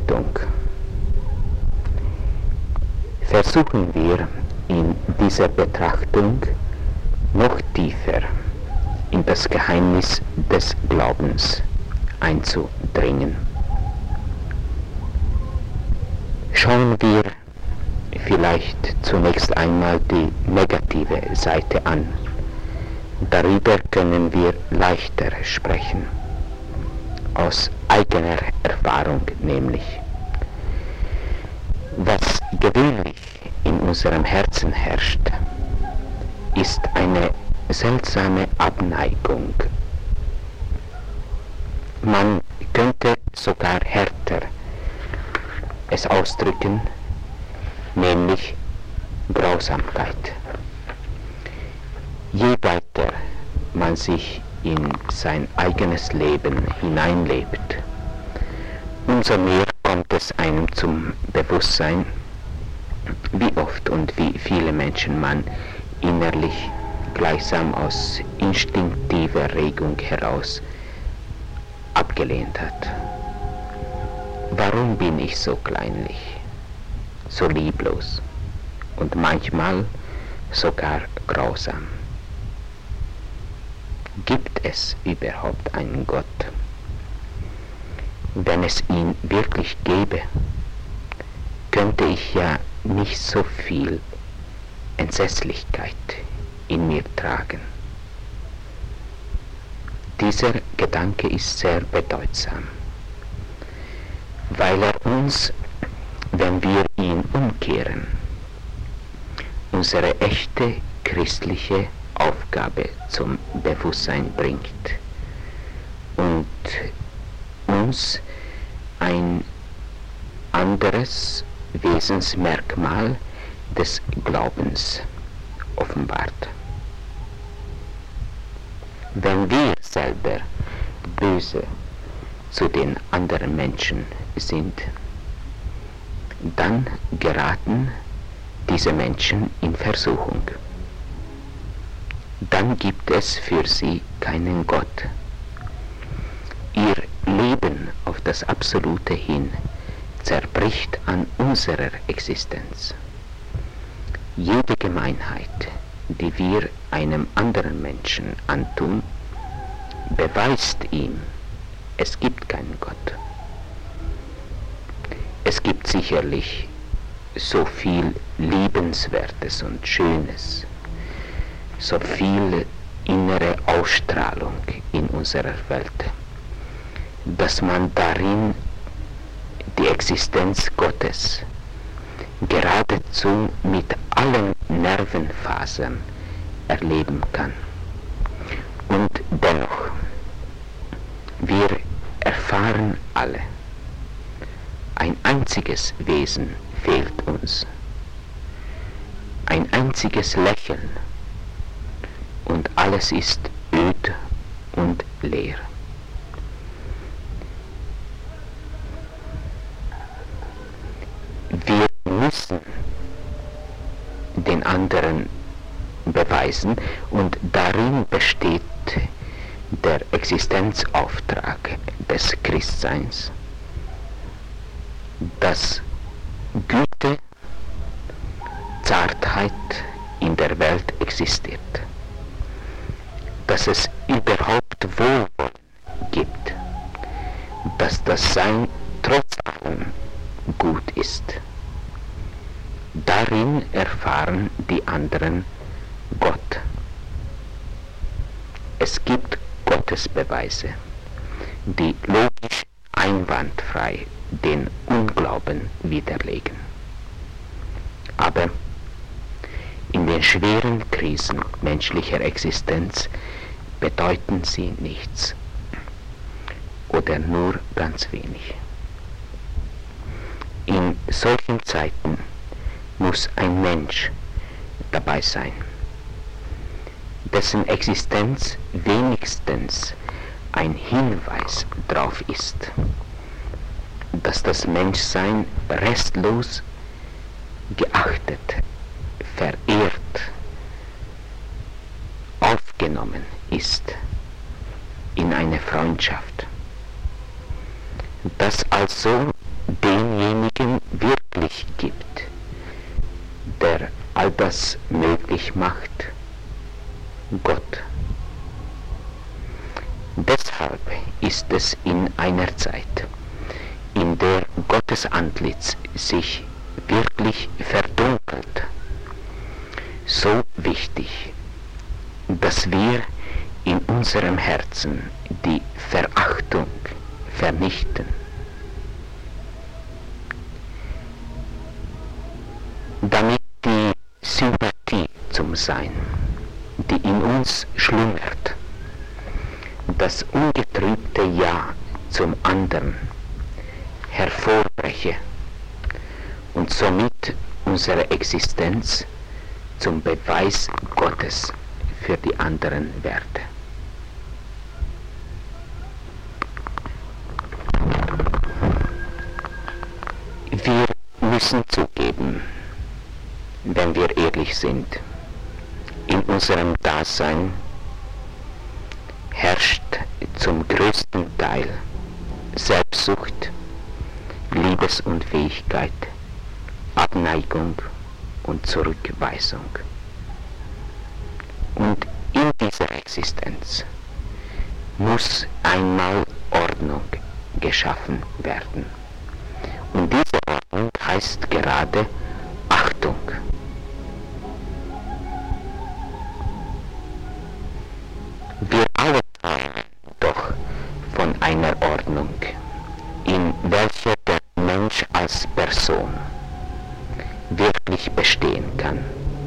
Betrachtung. Versuchen wir in dieser Betrachtung noch tiefer in das Geheimnis des Glaubens einzudringen. Schauen wir vielleicht zunächst einmal die negative Seite an. Darüber können wir leichter sprechen, aus eigener Erfahrung nämlich. Was gewöhnlich in unserem Herzen herrscht, ist eine seltsame Abneigung. Man könnte sogar härter es ausdrücken, nämlich Grausamkeit. Je weiter man sich in sein eigenes Leben hineinlebt, umso mehr kommt es einem zum Bewusstsein, wie oft und wie viele Menschen man innerlich gleichsam aus instinktiver Regung heraus abgelehnt hat. Warum bin ich so kleinlich, so lieblos und manchmal sogar grausam? Gibt es überhaupt einen Gott? Wenn es ihn wirklich gäbe, könnte ich ja nicht so viel Entsetzlichkeit in mir tragen. Dieser Gedanke ist sehr bedeutsam, weil er uns, wenn wir ihn umkehren, unsere echte christliche Aufgabe zum Bewusstsein bringt und uns ein anderes Wesensmerkmal des Glaubens offenbart. Wenn wir selber böse zu den anderen Menschen sind, dann geraten diese Menschen in Versuchung. Dann gibt es für sie keinen Gott. Ihr Leben auf das Absolute hin zerbricht an unserer Existenz. Jede Gemeinheit, die wir einem anderen Menschen antun, beweist ihm, es gibt keinen Gott. Es gibt sicherlich so viel Liebenswertes und Schönes, so viel innere Ausstrahlung in unserer Welt, dass man darin die Existenz Gottes geradezu mit allen Nervenfasern erleben kann. Und dennoch, wir erfahren alle, ein einziges Wesen fehlt uns, ein einziges Lächeln, und alles ist öd und leer. Wir müssen den anderen beweisen, und darin besteht der Existenzauftrag des Christseins, dass Güte, Zartheit in der Welt existiert, dass es überhaupt Wohlwollen gibt, dass das Sein trotz allem gut ist. Darin erfahren die anderen Gott. Es gibt Gottesbeweise, die logisch einwandfrei den Unglauben widerlegen. Aber in den schweren Krisen menschlicher Existenz bedeuten sie nichts oder nur ganz wenig. In solchen Zeiten muss ein Mensch dabei sein, dessen Existenz wenigstens ein Hinweis darauf ist, dass das Menschsein restlos geachtet, verehrt, aufgenommen ist in eine Freundschaft. Dass also denjenigen wirklich gibt, der all das möglich macht, Gott. Deshalb ist es in einer Zeit, in der Gottes Antlitz sich wirklich verdunkelt, so wichtig, dass wir in unserem Herzen die Verachtung vernichten. Damit die Sympathie zum Sein, die in uns schlummert, das ungetrübte Ja zum anderen hervorbreche und somit unsere Existenz zum Beweis Gottes für die anderen werde. Wir müssen zugeben, wenn wir ehrlich sind, in unserem Dasein herrscht zum größten Teil Selbstsucht, Liebesunfähigkeit, Abneigung und Zurückweisung. Und in dieser Existenz muss einmal Ordnung geschaffen werden. Und diese Ordnung heißt gerade Achtung. Wir alle träumen doch von einer Ordnung, in welcher der Mensch als Person wirklich bestehen kann.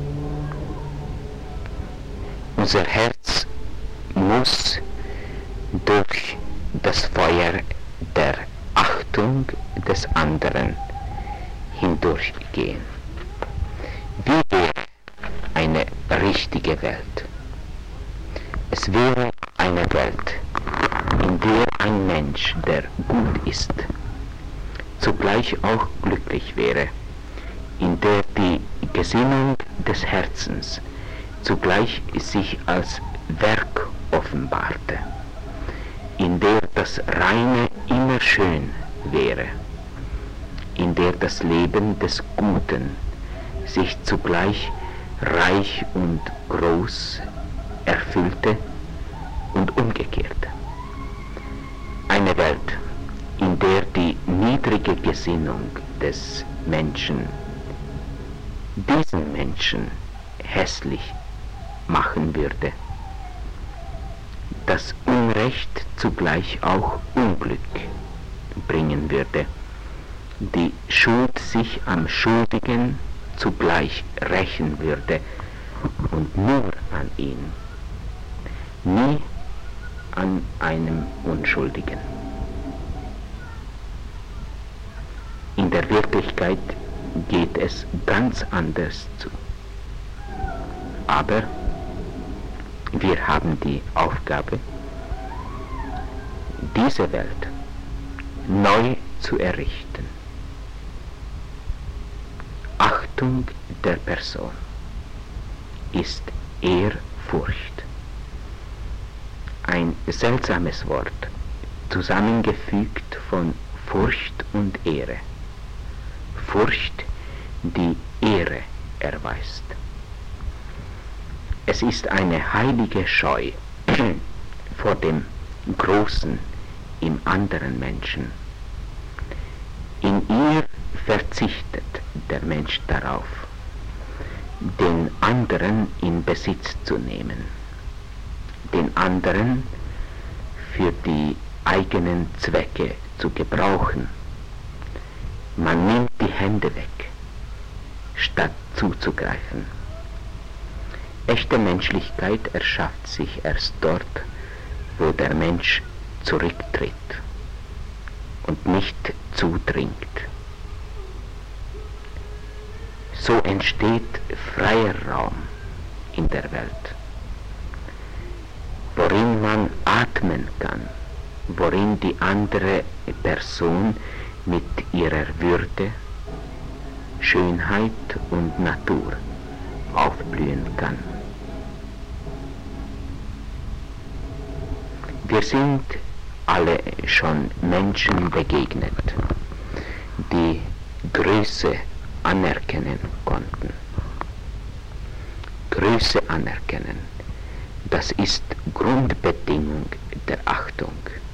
Unser Herz muss durch das Feuer der Achtung des anderen hindurchgehen. Wie wäre eine richtige Welt? Es wäre eine Welt, in der ein Mensch, der gut ist, zugleich auch glücklich wäre, in der die Gesinnung des Herzens zugleich sich als Werk offenbarte, in der das Reine immer schön wäre, in der das Leben des Guten sich zugleich reich und groß erfüllte und umgekehrt. Eine Welt, in der die niedrige Gesinnung des Menschen diesen Menschen hässlich machen würde, das Unrecht zugleich auch Unglück bringen würde, die Schuld sich am Schuldigen zugleich rächen würde und nur an ihn, nie an einem Unschuldigen. In der Wirklichkeit geht es ganz anders zu. Aber wir haben die Aufgabe, diese Welt neu zu errichten. Achtung der Person ist Ehrfurcht. Ein seltsames Wort, zusammengefügt von Furcht und Ehre. Furcht, die Ehre erweist. Es ist eine heilige Scheu vor dem Großen im anderen Menschen. In ihr verzichtet der Mensch darauf, den anderen in Besitz zu nehmen, den anderen für die eigenen Zwecke zu gebrauchen. Man nimmt die Hände weg, statt zuzugreifen. Echte Menschlichkeit erschafft sich erst dort, wo der Mensch zurücktritt und nicht zudringt. So entsteht freier Raum in der Welt, worin man atmen kann, worin die andere Person mit ihrer Würde, Schönheit und Natur aufblühen kann. Wir sind alle schon Menschen begegnet, die Größe anerkennen konnten. Größe anerkennen, das ist Grundbedingung der Achtung.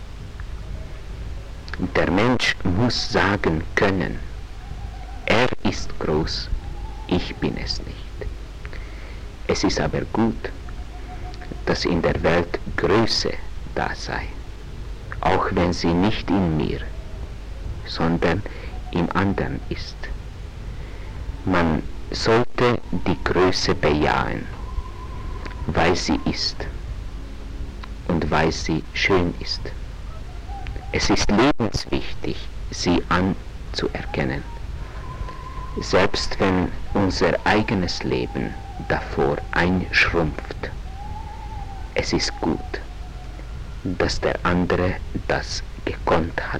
Der Mensch muss sagen können, er ist groß, ich bin es nicht. Es ist aber gut, dass in der Welt Größe da sei, auch wenn sie nicht in mir, sondern im anderen ist. Man sollte die Größe bejahen, weil sie ist und weil sie schön ist. Es ist lebenswichtig, sie anzuerkennen, selbst wenn unser eigenes Leben davor einschrumpft. Es ist gut, dass der andere das gekonnt hat.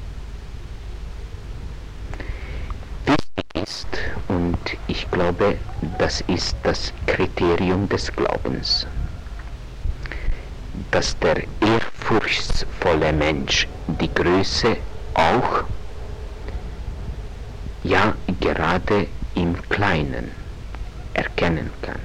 Wichtig ist, und ich glaube, das ist das Kriterium des Glaubens, dass der ehrfurchtsvolle Mensch die Größe auch, ja gerade im Kleinen erkennen kann,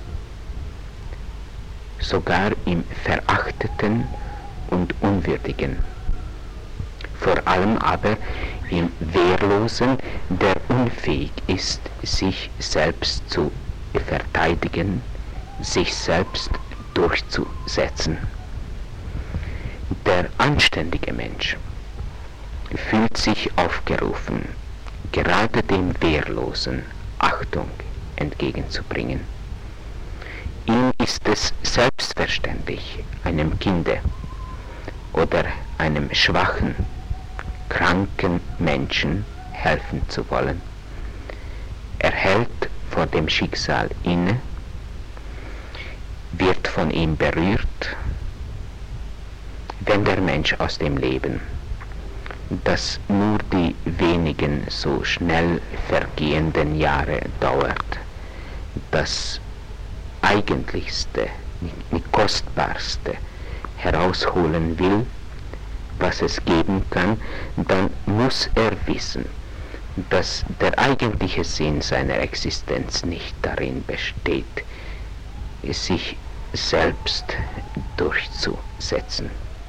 sogar im Verachteten und Unwürdigen, vor allem aber im Wehrlosen, der unfähig ist, sich selbst zu verteidigen, sich selbst durchzusetzen. Der anständige Mensch fühlt sich aufgerufen, gerade dem Wehrlosen Achtung entgegenzubringen. Ihm ist es selbstverständlich, einem Kinde oder einem schwachen, kranken Menschen helfen zu wollen. Er hält vor dem Schicksal inne, wird von ihm berührt, wenn der Mensch aus dem Leben, das nur die wenigen so schnell vergehenden Jahre dauert, das Eigentlichste, nicht Kostbarste herausholen will, was es geben kann, dann muss er wissen, dass der eigentliche Sinn seiner Existenz nicht darin besteht, sich selbst durchzusetzen.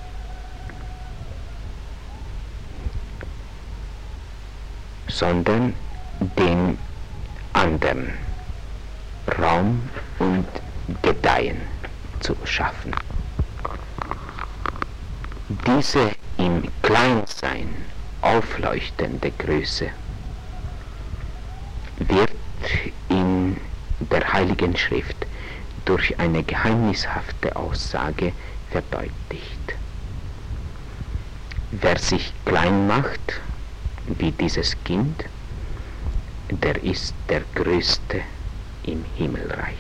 Sondern den anderen Raum und Gedeihen zu schaffen. Diese im Kleinsein aufleuchtende Größe wird in der Heiligen Schrift durch eine geheimnishafte Aussage verdeutlicht. Wer sich klein macht, wie dieses Kind, der ist der Größte im Himmelreich.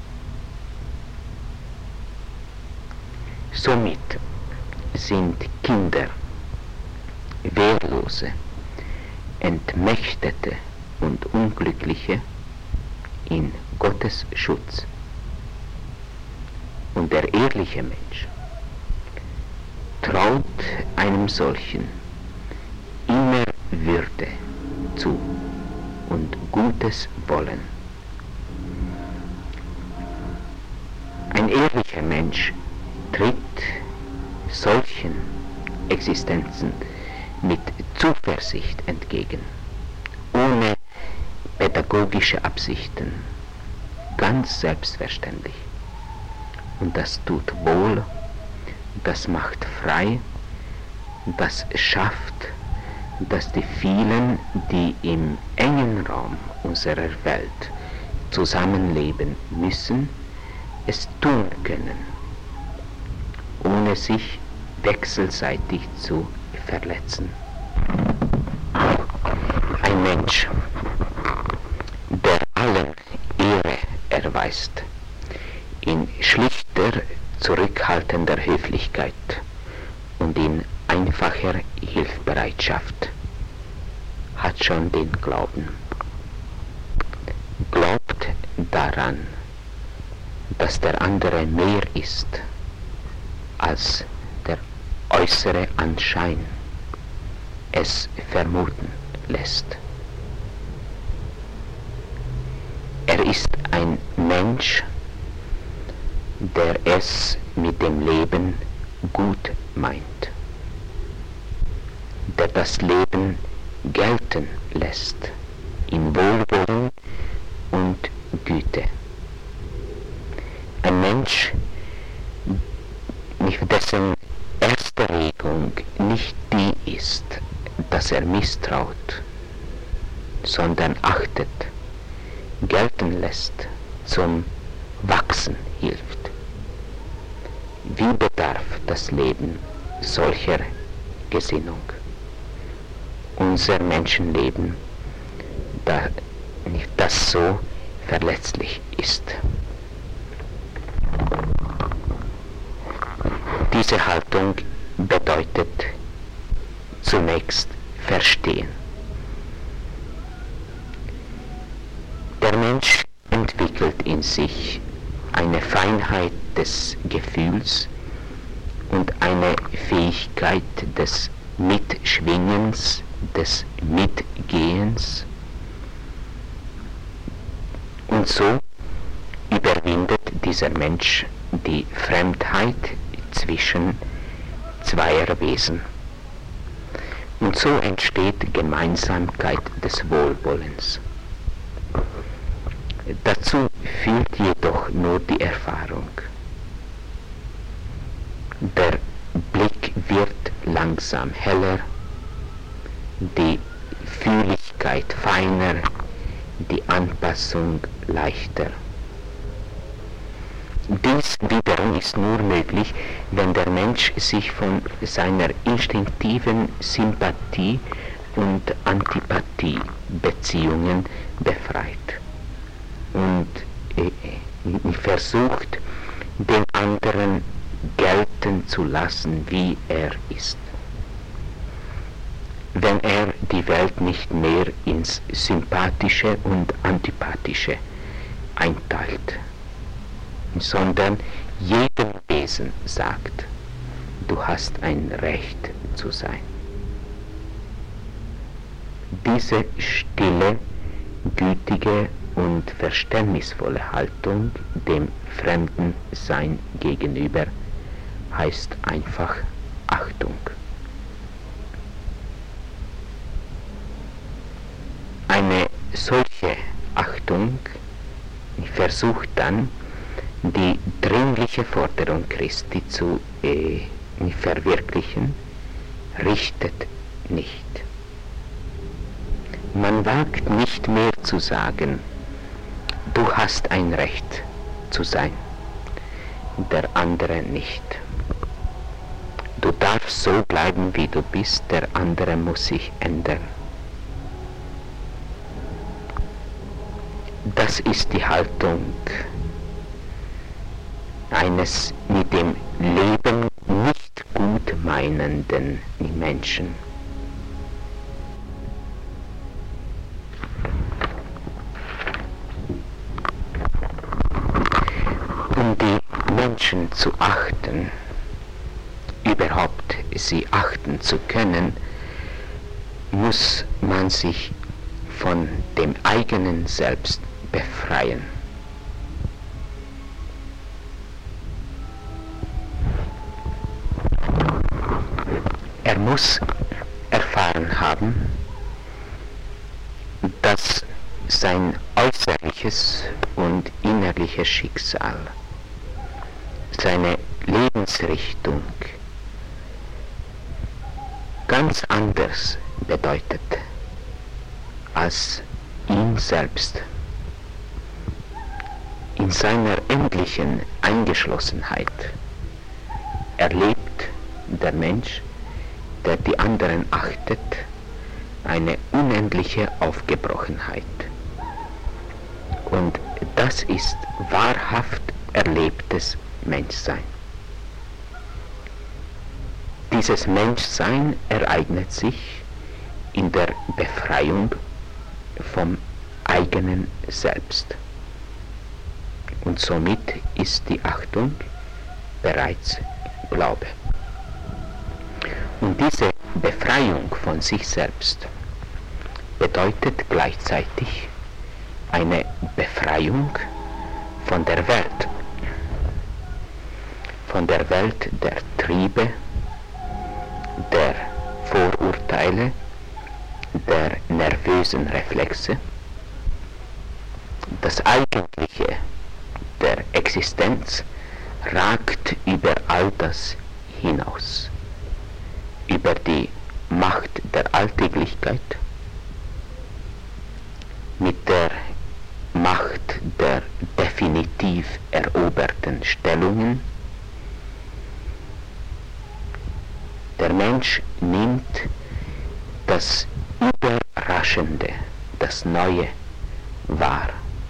Somit sind Kinder, Wehrlose, Entmächtete und Unglückliche in Gottes Schutz. Und der ehrliche Mensch traut einem solchen immer Würde zu und Gutes wollen. Ein ehrlicher Mensch tritt solchen Existenzen mit Zuversicht entgegen, ohne pädagogische Absichten, ganz selbstverständlich. Und das tut wohl, das macht frei, das schafft, dass die vielen, die im engen Raum unserer Welt zusammenleben müssen, es tun können, ohne sich wechselseitig zu verletzen. Ein Mensch, der allen Ehre erweist, in schlichter, zurückhaltender Höflichkeit und in einfacher Hilfsbereitschaft, hat schon den Glauben. Glaubt daran, dass der andere mehr ist als der äußere Anschein es vermuten lässt. Er ist ein Mensch, der es mit dem Leben gut meint, der das Leben gelten lässt in Wohlwollen und Güte. Ein Mensch, dessen erste Regung nicht die ist, dass er misstraut, sondern achtet, gelten lässt, zum Wachsen hilft. Wie bedarf das Leben solcher Gesinnung? Unser Menschenleben, das so verletzlich ist. Diese Haltung bedeutet zunächst verstehen. Der Mensch entwickelt in sich eine Feinheit des Gefühls und eine Fähigkeit des Mitschwingens, des Mitgehens. Und so überwindet dieser Mensch die Fremdheit zwischen zweier Wesen. Und so entsteht Gemeinsamkeit des Wohlwollens. Dazu führt jedoch nur die Erfahrung. Der Blick wird langsam heller, die Fühligkeit feiner, die Anpassung leichter. Dies wiederum ist nur möglich, wenn der Mensch sich von seiner instinktiven Sympathie- und Antipathie-Beziehungen befreit und versucht, den anderen gelten zu lassen, wie er ist. Wenn er die Welt nicht mehr ins Sympathische und Antipathische einteilt, sondern jedem Wesen sagt, du hast ein Recht zu sein. Diese stille, gütige und verständnisvolle Haltung dem fremden Sein gegenüber heißt einfach Achtung. Eine solche Achtung versucht dann, die dringliche Forderung Christi zu verwirklichen, richtet nicht. Man wagt nicht mehr zu sagen, du hast ein Recht zu sein, der andere nicht. Du darfst so bleiben, wie du bist, der andere muss sich ändern. Das ist die Haltung eines mit dem Leben nicht gut meinenden Menschen. Um die Menschen zu achten, überhaupt sie achten zu können, muss man sich von dem eigenen Selbst befreien. Er muss erfahren haben, dass sein äußerliches und innerliches Schicksal, seine Lebensrichtung ganz anders bedeutet als ihn selbst. In seiner endlichen Eingeschlossenheit erlebt der Mensch, der die anderen achtet, eine unendliche Aufgebrochenheit. Und das ist wahrhaft erlebtes Menschsein. Dieses Menschsein ereignet sich in der Befreiung vom eigenen Selbst. Und somit ist die Achtung bereits Glaube. Und diese Befreiung von sich selbst bedeutet gleichzeitig eine Befreiung von der Welt der Triebe, der Vorurteile, der nervösen Reflexe. Das Eigentliche der Existenz ragt über all das hinaus, über die Macht der Alltäglichkeit, mit der Macht der definitiv eroberten Stellungen. Der Mensch nimmt das Überraschende, das Neue wahr,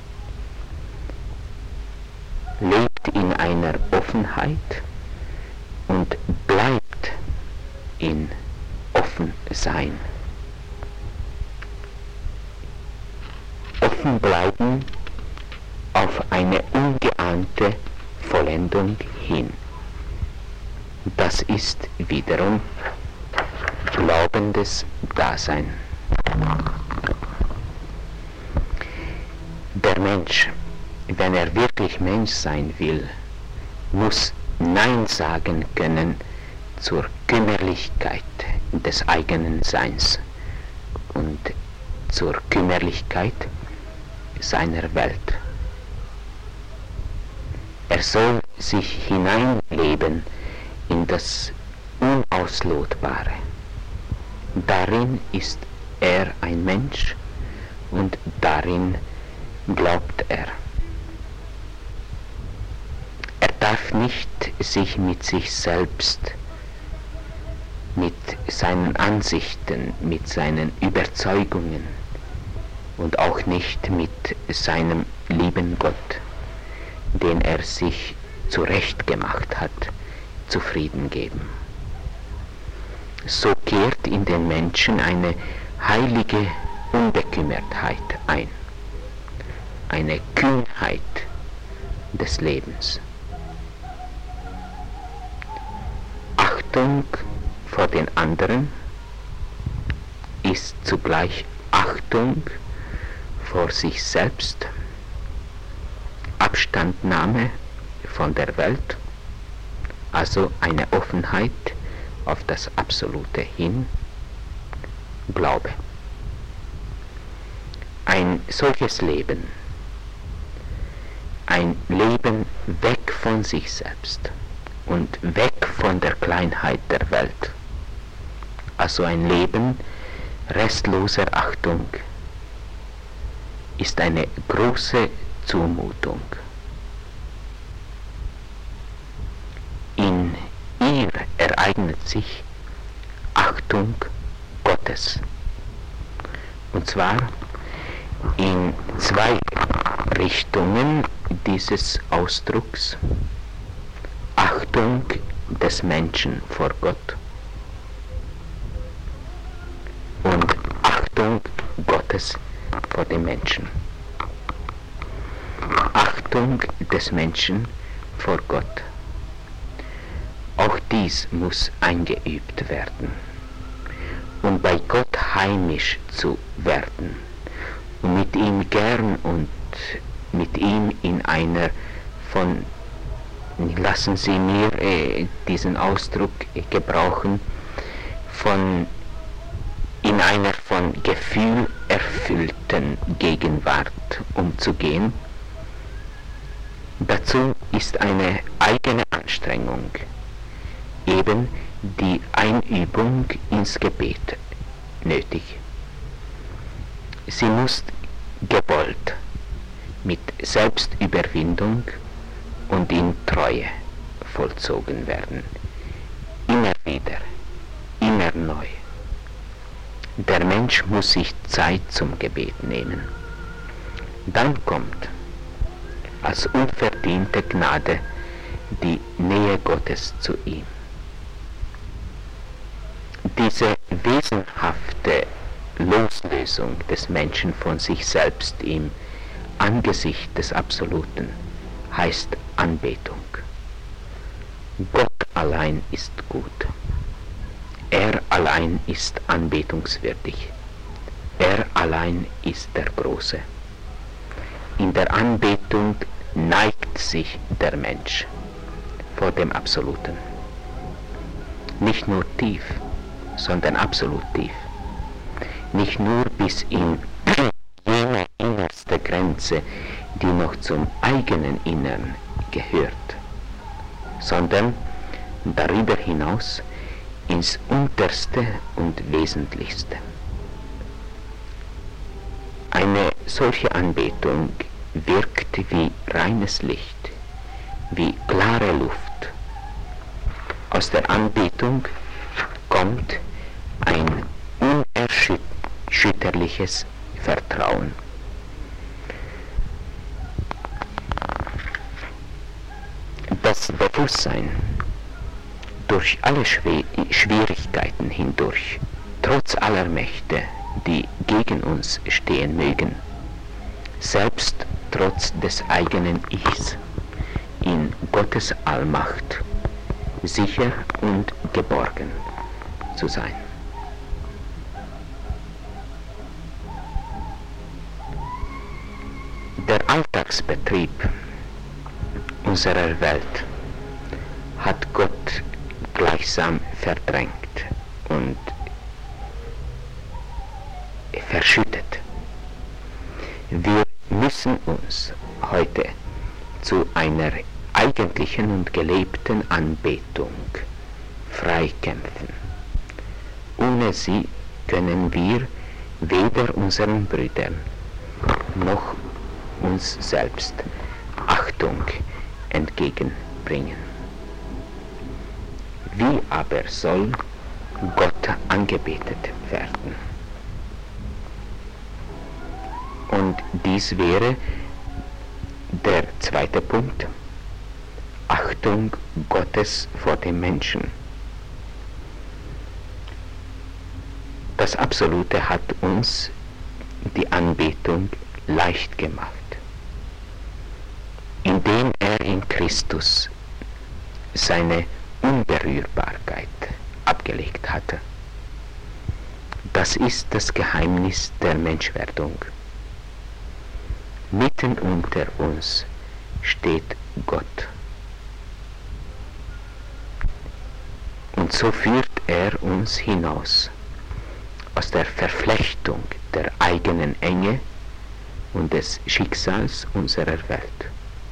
lebt in einer Offenheit und bleibt in Offensein. Offen bleiben auf eine ungeahnte Vollendung hin. Das ist wiederum glaubendes Dasein. Der Mensch, wenn er wirklich Mensch sein will, muss Nein sagen können zur Kümmerlichkeit des eigenen Seins und zur Kümmerlichkeit seiner Welt. Er soll sich hineinleben in das Unauslotbare. Darin ist er ein Mensch und darin glaubt er. Er darf nicht sich mit sich selbst, mit seinen Ansichten, mit seinen Überzeugungen und auch nicht mit seinem lieben Gott, den er sich zurechtgemacht hat, zufrieden geben. So kehrt in den Menschen eine heilige Unbekümmertheit ein, eine Kühnheit des Lebens. Achtung vor den anderen ist zugleich Achtung vor sich selbst, Abstandnahme von der Welt, also eine Offenheit auf das Absolute hin, Glaube. Ein solches Leben, ein Leben weg von sich selbst und weg von der Kleinheit der Welt, also ein Leben restloser Achtung, ist eine große Zumutung. In ihr ereignet sich Achtung Gottes. Und zwar in zwei Richtungen dieses Ausdrucks. Achtung des Menschen vor Gott und Achtung Gottes vor dem Menschen. Achtung des Menschen vor Gott. Auch dies muss eingeübt werden, um bei Gott heimisch zu werden und mit ihm gern und mit ihm in einer von, lassen Sie mir diesen Ausdruck gebrauchen, in einer von Gefühl erfüllten Gegenwart umzugehen. Dazu ist eine eigene Anstrengung, eben die Einübung ins Gebet nötig. Sie muss gewollt, mit Selbstüberwindung und in Treue vollzogen werden. Immer wieder, immer neu. Der Mensch muss sich Zeit zum Gebet nehmen. Dann kommt als unverdiente Gnade die Nähe Gottes zu ihm. Diese wesenhafte Loslösung des Menschen von sich selbst im Angesicht des Absoluten heißt Anbetung. Gott allein ist gut. Er allein ist anbetungswürdig. Er allein ist der Große. In der Anbetung neigt sich der Mensch vor dem Absoluten. Nicht nur tief, sondern absolut tief. Nicht nur bis in jene innerste Grenze, die noch zum eigenen Innern gehört, sondern darüber hinaus ins Unterste und Wesentlichste. Eine solche Anbetung wirkt wie reines Licht, wie klare Luft. Aus der Anbetung kommt ein unerschütterliches Vertrauen. Das Bewusstsein, durch alle Schwierigkeiten hindurch, trotz aller Mächte, die gegen uns stehen mögen, selbst trotz des eigenen Ichs, in Gottes Allmacht sicher und geborgen zu sein. Der Alltagsbetrieb unserer Welt hat Gott gleichsam verdrängt und verschüttet. Wir müssen uns heute zu einer eigentlichen und gelebten Anbetung freikämpfen. Ohne sie können wir weder unseren Brüdern noch uns selbst Achtung entgegenbringen. Wie aber soll Gott angebetet werden? Und dies wäre der zweite Punkt: Achtung Gottes vor dem Menschen. Das Absolute hat uns die Anbetung leicht gemacht, indem er in Christus seine Unberührbarkeit abgelegt hatte. Das ist das Geheimnis der Menschwerdung. Mitten unter uns steht Gott. Und so führt er uns hinaus aus der Verflechtung der eigenen Enge und des Schicksals unserer Welt.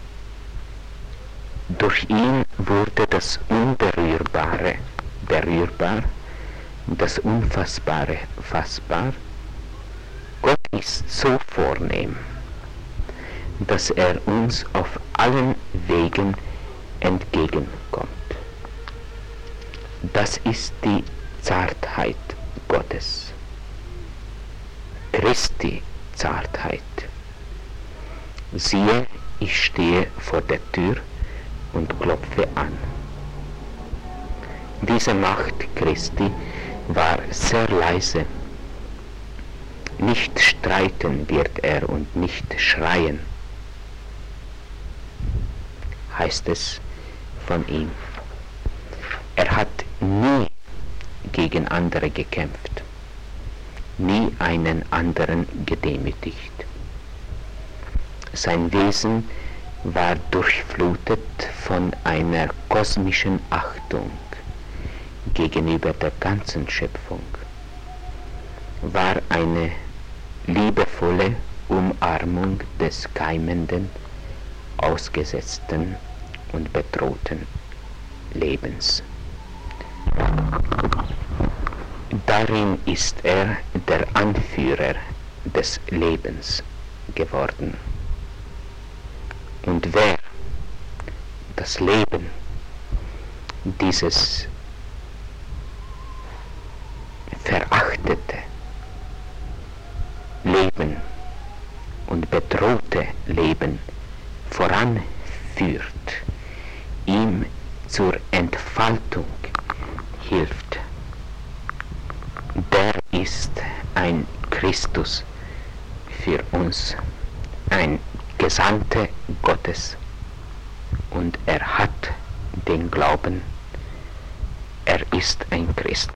Durch ihn wurde das Unberührbare berührbar, das Unfassbare fassbar. Gott ist so vornehm, dass er uns auf allen Wegen entgegenkommt. Das ist die Zartheit Gottes, Christi Zartheit. Siehe, ich stehe vor der Tür und klopfe an. Diese Macht Christi war sehr leise. Nicht streiten wird er und nicht schreien, heißt es von ihm. Er hat nie gegen andere gekämpft, nie einen anderen gedemütigt. Sein Wesen war durchflutet von einer kosmischen Achtung gegenüber der ganzen Schöpfung, war eine liebevolle Umarmung des keimenden, ausgesetzten und bedrohten Lebens. Darin ist er der Anführer des Lebens geworden. Und wer das Leben dieses verachtete Leben und bedrohte Leben voranführt, ihm zur Entfaltung hilft, der ist ein Christus für uns, ein Gesandter Gottes, und er hat den Glauben, er ist ein Christ.